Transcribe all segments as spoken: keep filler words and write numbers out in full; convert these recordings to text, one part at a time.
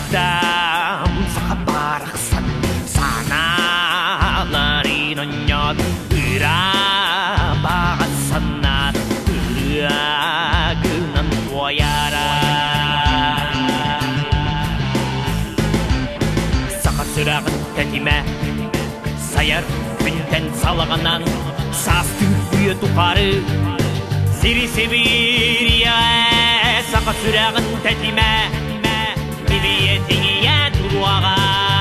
Дам сахабарахсан саналарын онёд ыра багасаннат үрагынан туяра сахасырагын тәтиме саяр күнтен салғанан састың үйе тұқары Сири Сибирия сахасырагын тәтиме Тибиетіңе тұруаға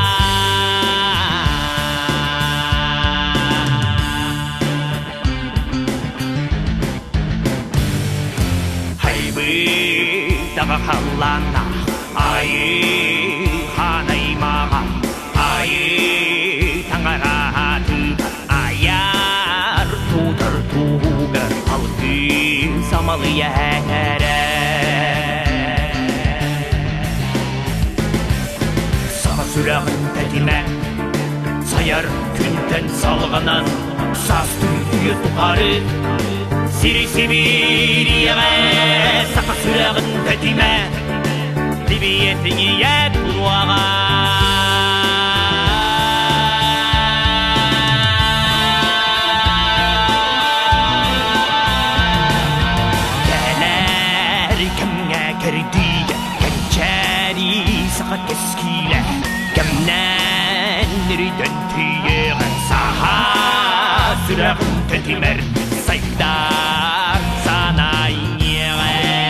Хайбы тағы қалана Айы ханаймаға Айы таңараты Аяр тұтыр тұғыр Алғы самалы әрі Сұрағын тәтиме Саяр күнтен салғанан Састың үйе тұқары Сири Сибирияға Сақа сұрағын тәтиме Тибиетіңе тұруаға Кәләр кәмге кірді Кәнчәри сақа кескілі Кәмнән үрден түйеғін саға Сүрәғын тәтимер сайдар санайын еғі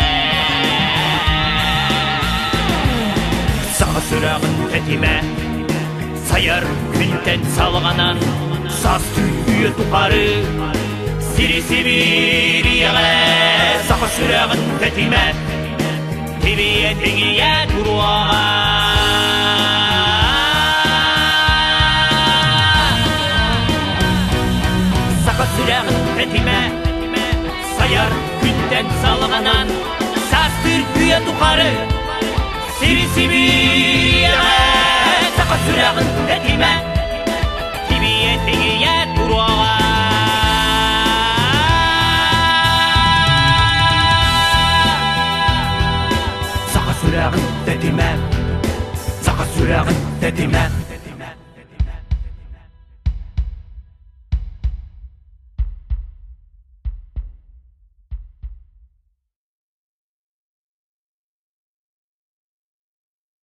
Саға сүрәғын тәтиме Саяр күнтен салғанан Састы үйе тұқары Сири Сибирияға Саға сүрәғын тәтиме Тибиетіңе тұруаға Сұрағын тәтиме Саяр күнтен салғанан Састыр үйе тұқары Сири Сибирияға Сақа сұрағын тәтиме Тибиетіңе тұруаға Сақа сұрағын тәтиме Сақа сұрағын тәтиме